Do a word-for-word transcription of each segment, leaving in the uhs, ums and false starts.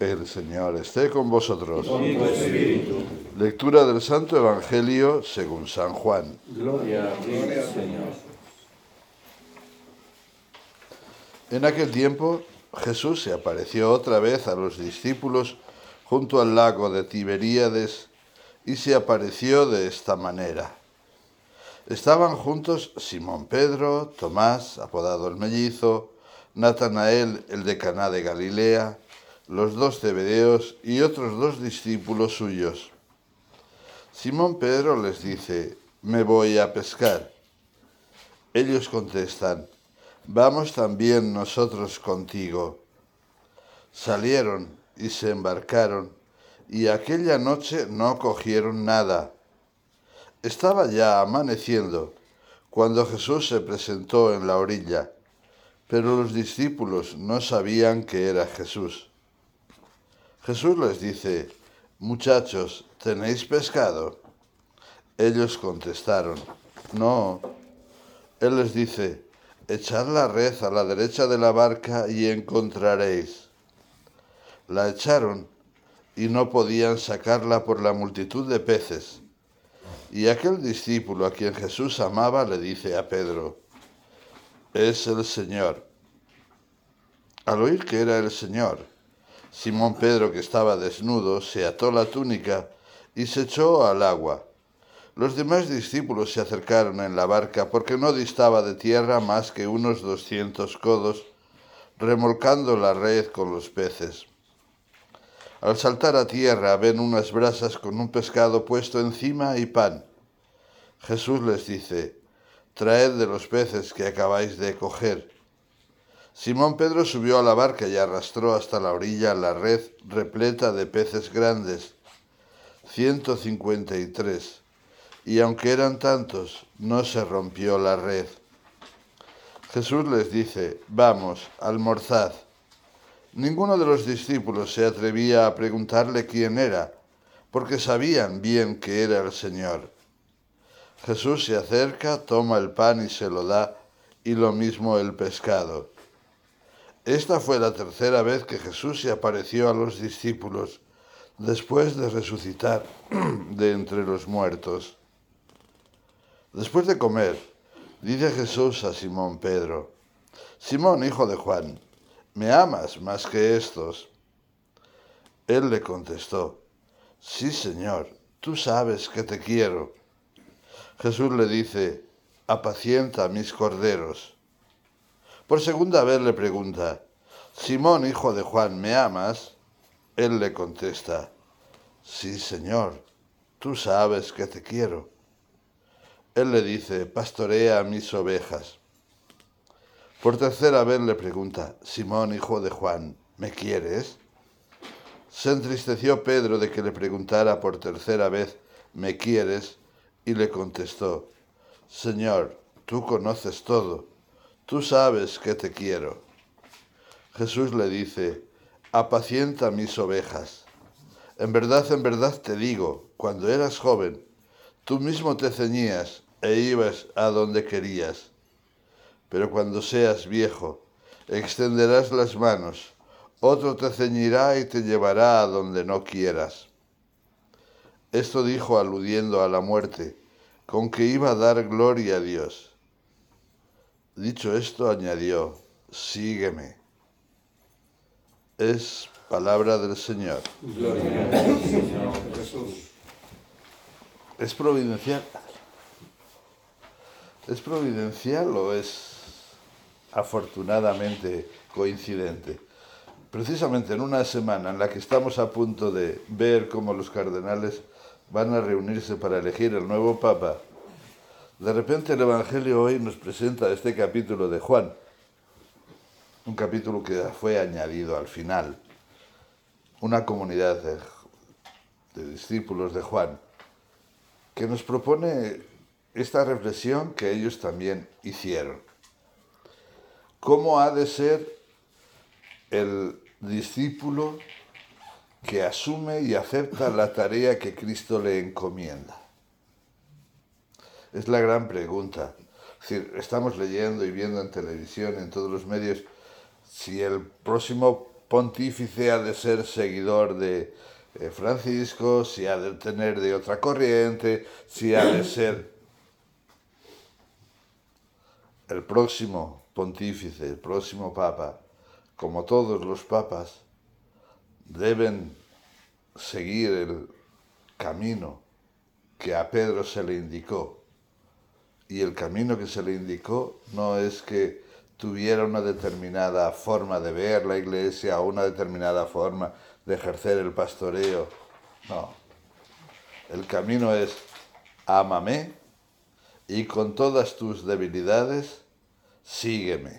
El Señor esté con vosotros. Con tu espíritu. Lectura del Santo Evangelio según San Juan. Gloria a ti, Señor. En aquel tiempo Jesús se apareció otra vez a los discípulos junto al lago de Tiberíades y se apareció de esta manera. Estaban juntos Simón Pedro, Tomás, apodado el Mellizo, Natanael, el de Caná de Galilea, los dos Zebedeos y otros dos discípulos suyos. Simón Pedro les dice: «Me voy a pescar». Ellos contestan: «Vamos también nosotros contigo». Salieron y se embarcaron, y aquella noche no cogieron nada. Estaba ya amaneciendo cuando Jesús se presentó en la orilla, pero los discípulos no sabían que era Jesús. Jesús les dice: «Muchachos, ¿tenéis pescado?». Ellos contestaron: «No». Él les dice: «Echad la red a la derecha de la barca y encontraréis». La echaron y no podían sacarla por la multitud de peces. Y aquel discípulo a quien Jesús amaba le dice a Pedro: «Es el Señor». Al oír que era el Señor, Simón Pedro, que estaba desnudo, se ató la túnica y se echó al agua. Los demás discípulos se acercaron en la barca porque no distaba de tierra más que unos doscientos codos, remolcando la red con los peces. Al saltar a tierra ven unas brasas con un pescado puesto encima y pan. Jesús les dice: «Traed de los peces que acabáis de coger». Simón Pedro subió a la barca y arrastró hasta la orilla la red repleta de peces grandes, ciento cincuenta y tres, y aunque eran tantos, no se rompió la red. Jesús les dice: «Vamos, almorzad». Ninguno de los discípulos se atrevía a preguntarle quién era, porque sabían bien que era el Señor. Jesús se acerca, toma el pan y se lo da, y lo mismo el pescado. Esta fue la tercera vez que Jesús se apareció a los discípulos, después de resucitar de entre los muertos. Después de comer, dice Jesús a Simón Pedro: «Simón, hijo de Juan, ¿me amas más que estos?». Él le contestó: «Sí, Señor, tú sabes que te quiero». Jesús le dice: «Apacienta mis corderos». Por segunda vez le pregunta: «Simón, hijo de Juan, ¿me amas?». Él le contesta: «Sí, Señor, tú sabes que te quiero». Él le dice: «Pastorea mis ovejas». Por tercera vez le pregunta: «Simón, hijo de Juan, ¿me quieres?». Se entristeció Pedro de que le preguntara por tercera vez: «¿Me quieres?», y le contestó: «Señor, tú conoces todo, tú sabes que te quiero». Jesús le dice: «Apacienta mis ovejas. En verdad, en verdad te digo, cuando eras joven, tú mismo te ceñías e ibas a donde querías. Pero cuando seas viejo, extenderás las manos, otro te ceñirá y te llevará a donde no quieras». Esto dijo aludiendo a la muerte, con que iba a dar gloria a Dios. Dicho esto, añadió: «Sígueme». Es palabra del Señor. Gloria a ti, Señor Jesús. ¿Es providencial? ¿Es providencial o es afortunadamente coincidente? Precisamente en una semana en la que estamos a punto de ver cómo los cardenales van a reunirse para elegir el nuevo Papa, de repente el Evangelio hoy nos presenta este capítulo de Juan, un capítulo que fue añadido al final, una comunidad de, de discípulos de Juan, que nos propone esta reflexión que ellos también hicieron. ¿Cómo ha de ser el discípulo que asume y acepta la tarea que Cristo le encomienda? Es la gran pregunta. Es decir, estamos leyendo y viendo en televisión, en todos los medios, si el próximo pontífice ha de ser seguidor de eh, Francisco, si ha de tener de otra corriente, si ha de ser el próximo pontífice, el próximo papa, como todos los papas, deben seguir el camino que a Pedro se le indicó. Y el camino que se le indicó no es que tuviera una determinada forma de ver la Iglesia o una determinada forma de ejercer el pastoreo. No. El camino es: ámame y con todas tus debilidades, sígueme.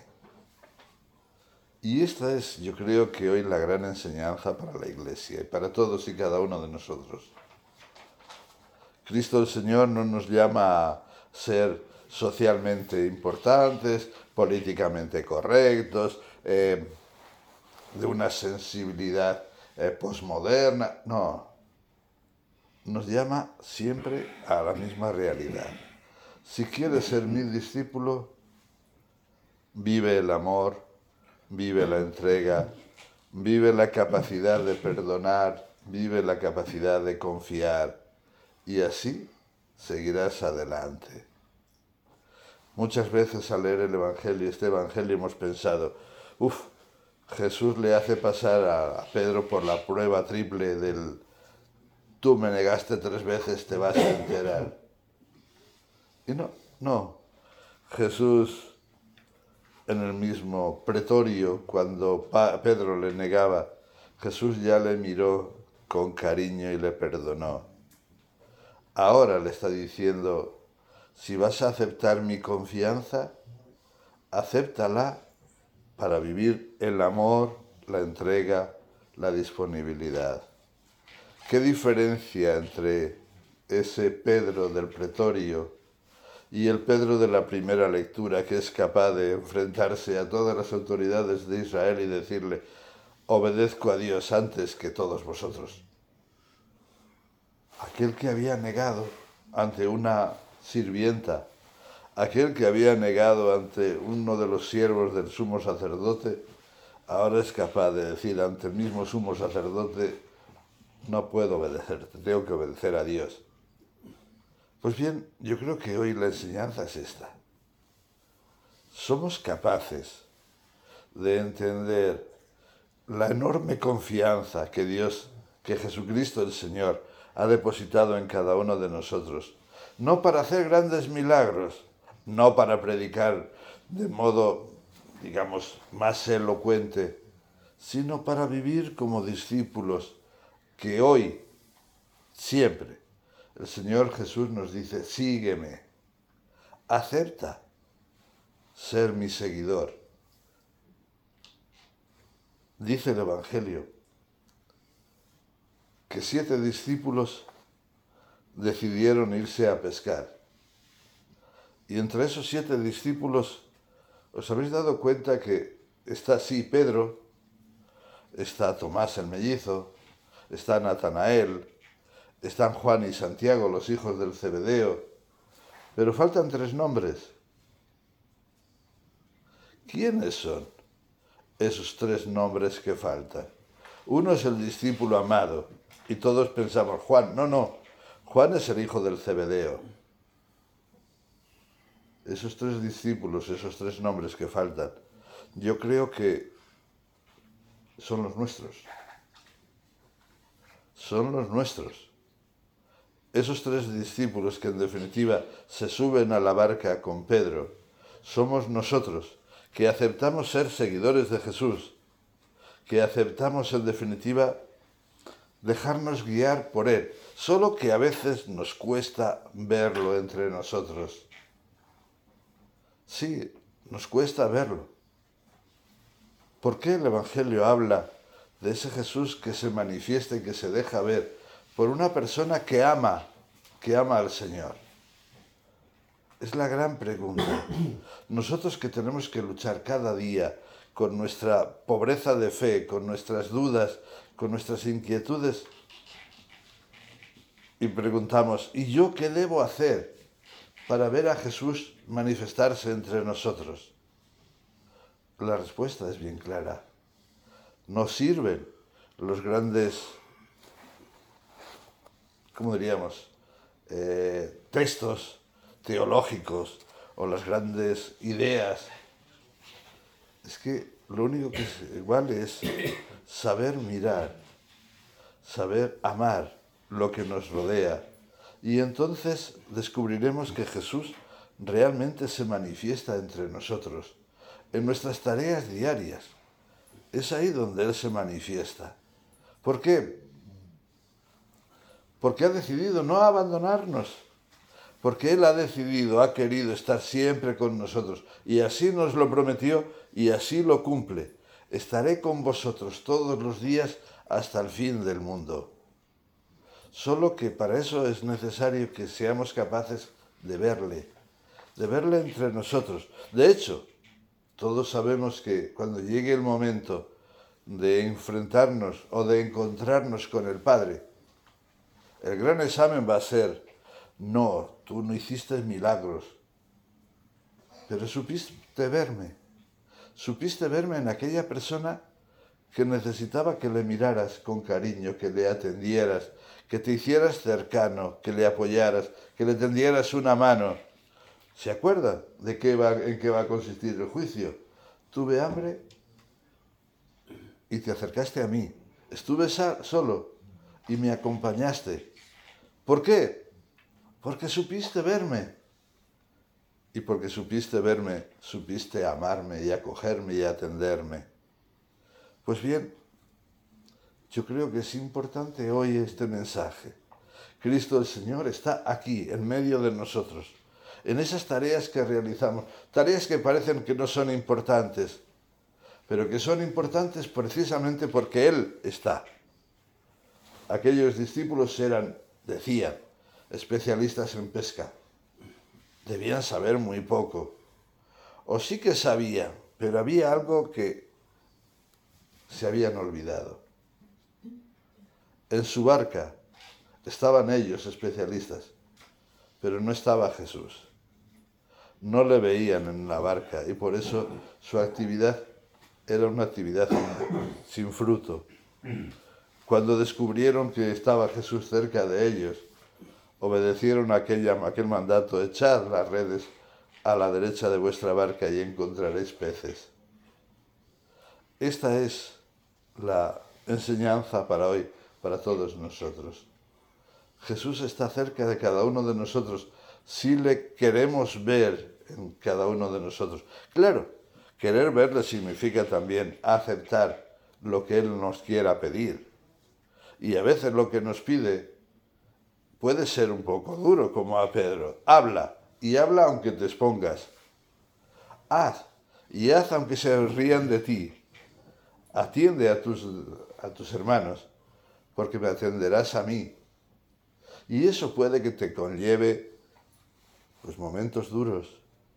Y esta es, yo creo que hoy, la gran enseñanza para la Iglesia y para todos y cada uno de nosotros. Cristo el Señor no nos llama a ser socialmente importantes, políticamente correctos, eh, de una sensibilidad eh, posmoderna. No, nos llama siempre a la misma realidad. Si quieres ser mi discípulo, vive el amor, vive la entrega, vive la capacidad de perdonar, vive la capacidad de confiar, y así seguirás adelante. Muchas veces al leer el Evangelio, este Evangelio, hemos pensado, uff, Jesús le hace pasar a Pedro por la prueba triple del tú me negaste tres veces, te vas a enterar. Y no, no. Jesús, en el mismo pretorio, cuando Pedro le negaba, Jesús ya le miró con cariño y le perdonó. Ahora le está diciendo, si vas a aceptar mi confianza, acéptala para vivir el amor, la entrega, la disponibilidad. ¿Qué diferencia entre ese Pedro del pretorio y el Pedro de la primera lectura, que es capaz de enfrentarse a todas las autoridades de Israel y decirle, obedezco a Dios antes que todos vosotros? Aquel que había negado ante una sirvienta, aquel que había negado ante uno de los siervos del sumo sacerdote, ahora es capaz de decir ante el mismo sumo sacerdote, no puedo obedecerte, tengo que obedecer a Dios. Pues bien, yo creo que hoy la enseñanza es esta. Somos capaces de entender la enorme confianza que Dios, que Jesucristo el Señor, ha depositado en cada uno de nosotros, no para hacer grandes milagros, no para predicar de modo, digamos, más elocuente, sino para vivir como discípulos que hoy, siempre, el Señor Jesús nos dice, sígueme, acepta ser mi seguidor. Dice el Evangelio que siete discípulos decidieron irse a pescar. Y entre esos siete discípulos, ¿os habéis dado cuenta que está así Pedro, está Tomás el mellizo, está Natanael, están Juan y Santiago, los hijos del Zebedeo, pero faltan tres nombres? ¿Quiénes son esos tres nombres que faltan? Uno es el discípulo amado, y todos pensamos, Juan, no, no, Juan es el hijo del Zebedeo. Esos tres discípulos, esos tres nombres que faltan, yo creo que son los nuestros. Son los nuestros. Esos tres discípulos que en definitiva se suben a la barca con Pedro, somos nosotros, que aceptamos ser seguidores de Jesús, que aceptamos en definitiva dejarnos guiar por Él, solo que a veces nos cuesta verlo entre nosotros. Sí, nos cuesta verlo. ¿Por qué el Evangelio habla de ese Jesús que se manifiesta y que se deja ver por una persona que ama, que ama al Señor? Es la gran pregunta. Nosotros que tenemos que luchar cada día con nuestra pobreza de fe, con nuestras dudas, con nuestras inquietudes, y preguntamos, ¿y yo qué debo hacer para ver a Jesús manifestarse entre nosotros? La respuesta es bien clara. no sirven los grandes, ¿cómo diríamos?, eh, textos teológicos o las grandes ideas. Es que lo único que es igual es saber mirar, saber amar lo que nos rodea. Y entonces descubriremos que Jesús realmente se manifiesta entre nosotros, en nuestras tareas diarias. Es ahí donde Él se manifiesta. ¿Por qué? Porque ha decidido no abandonarnos. Porque Él ha decidido, ha querido estar siempre con nosotros. Y así nos lo prometió y así lo cumple. Estaré con vosotros todos los días hasta el fin del mundo. Solo que para eso es necesario que seamos capaces de verle, de verle entre nosotros. De hecho, todos sabemos que cuando llegue el momento de enfrentarnos o de encontrarnos con el Padre, el gran examen va a ser: no, tú no hiciste milagros, pero supiste verme, supiste verme en aquella persona que necesitaba que le miraras con cariño, que le atendieras, que te hicieras cercano, que le apoyaras, que le tendieras una mano. ¿Se acuerda de qué va, en qué va a consistir el juicio? Tuve hambre y te acercaste a mí. Estuve solo y me acompañaste. ¿Por qué? Porque supiste verme. Y porque supiste verme, supiste amarme y acogerme y atenderme. Pues bien, yo creo que es importante hoy este mensaje. Cristo el Señor está aquí, en medio de nosotros, en esas tareas que realizamos, tareas que parecen que no son importantes, pero que son importantes precisamente porque Él está. Aquellos discípulos eran, decían, especialistas en pesca. Debían saber muy poco. O sí que sabían, pero había algo que se habían olvidado. En su barca estaban ellos especialistas, pero no estaba Jesús. No le veían en la barca y por eso su actividad era una actividad sin fruto. Cuando descubrieron que estaba Jesús cerca de ellos, obedecieron aquella, aquel mandato: echad las redes a la derecha de vuestra barca y encontraréis peces. Esta es la enseñanza para hoy, para todos nosotros. Jesús está cerca de cada uno de nosotros si le queremos ver en cada uno de nosotros. Claro, querer verle significa también aceptar lo que Él nos quiera pedir. Y a veces lo que nos pide puede ser un poco duro, como a Pedro. Habla, y habla aunque te expongas. Haz, y haz aunque se rían de ti. Atiende a tus, a tus hermanos, porque me atenderás a mí. Y eso puede que te conlleve pues, momentos duros.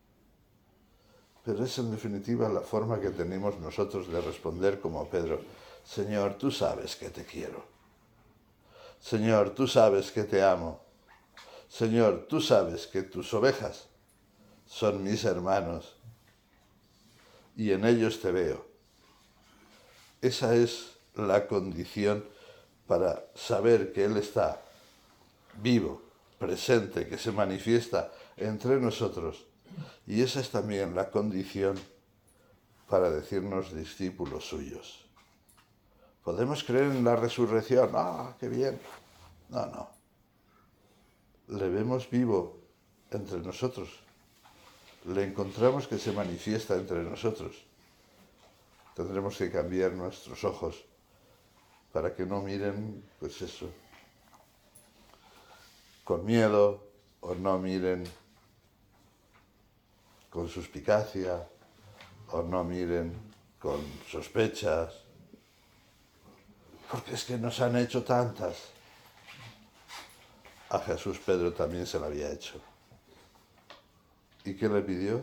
Pero es en definitiva la forma que tenemos nosotros de responder como Pedro: Señor, tú sabes que te quiero. Señor, tú sabes que te amo. Señor, tú sabes que tus ovejas son mis hermanos y en ellos te veo. Esa es la condición para saber que Él está vivo, presente, que se manifiesta entre nosotros. Y esa es también la condición para decirnos discípulos suyos. ¿Podemos creer en la resurrección? ¡Ah, qué bien! No, no. Le vemos vivo entre nosotros. Le encontramos que se manifiesta entre nosotros. Tendremos que cambiar nuestros ojos para que no miren, pues eso, con miedo, o no miren con suspicacia, o no miren con sospechas, porque es que nos han hecho tantas. A Jesús Pedro también se lo había hecho. ¿Y qué le pidió?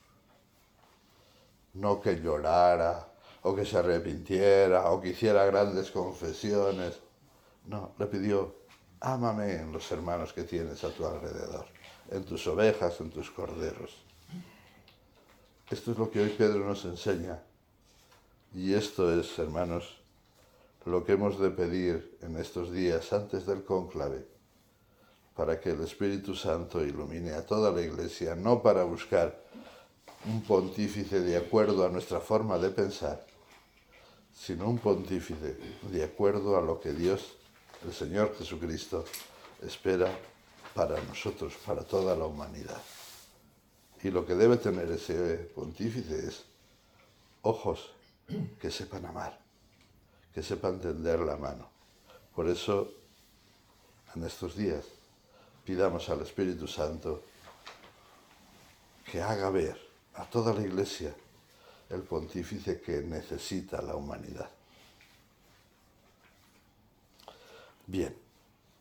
No que llorara, o que se arrepintiera, o que hiciera grandes confesiones. No, le pidió: ámame en los hermanos que tienes a tu alrededor, en tus ovejas, en tus corderos. Esto es lo que hoy Pedro nos enseña. Y esto es, hermanos, lo que hemos de pedir en estos días antes del cónclave, para que el Espíritu Santo ilumine a toda la Iglesia, no para buscar un pontífice de acuerdo a nuestra forma de pensar, sino un pontífice de acuerdo a lo que Dios, el Señor Jesucristo, espera para nosotros, para toda la humanidad. Y lo que debe tener ese pontífice es ojos que sepan amar, que sepan tender la mano. Por eso, en estos días, pidamos al Espíritu Santo que haga ver a toda la Iglesia el pontífice que necesita la humanidad. Bien.